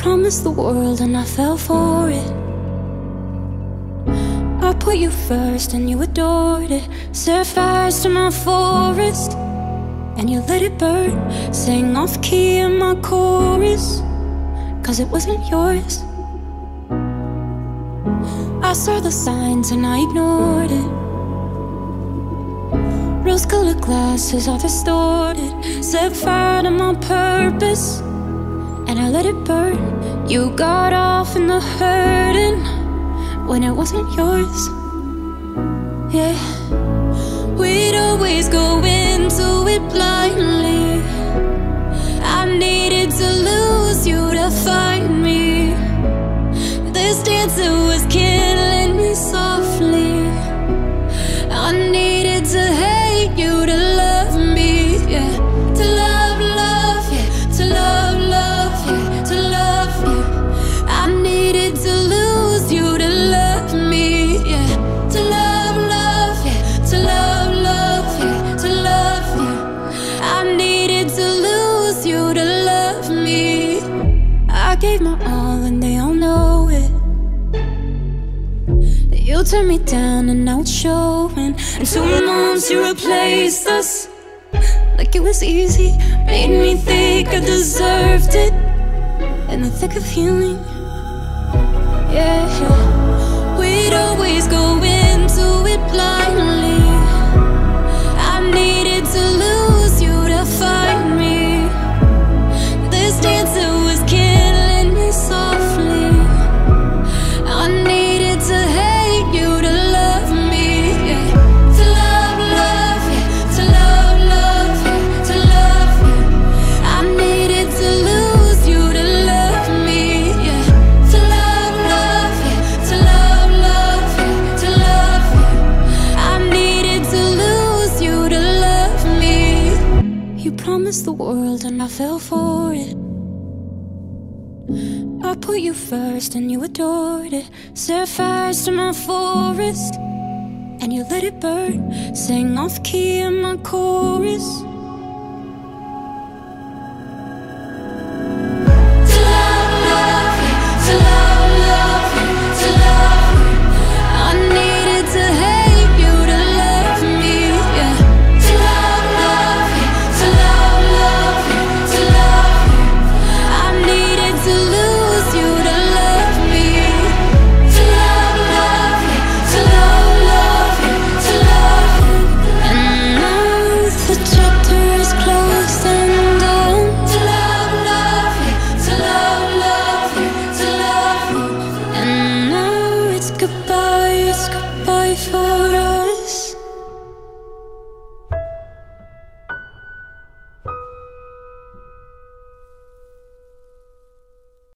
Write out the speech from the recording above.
promised the world and I fell for it. I put you first and you adored it. Set fires to my forest and you let it burn. Sang off key in my chorus, cause it wasn't yours. I saw the signs and I ignored it. Rose-colored glasses are distorted. Set fire to my purpose and I let it burn. You got off in the hurting when it wasn't yours. Yeah, we'd always go into it blindly. I needed to lose you to find me. This dancer was killing me softly. I needed to hate you to love me, yeah. To love, love, yeah. To love, love, yeah. To love you. I needed to lose you to love me, yeah. To love, love, yeah. To love, love, yeah. To love you. I needed to lose you to love me. I gave my all and they all know it. You turned me down and now it's showing. And 2 months you replaced us like it was easy. Made me think I deserved it in the thick of healing. Yeah, we'd always go into it blindly. I needed to lose you to find me. This dancer was killing me softly. I needed to hate you to love me, yeah. To love, love, yeah. To love, love, yeah. To love you. I needed to lose you to love me, yeah. To love, love, yeah. To love, love, yeah. To love you. I needed to lose you to love me. You promised the world and I fell for it. I put you first and you adored it. Set fires to my forest and you let it burn. Sang off key in my chorus,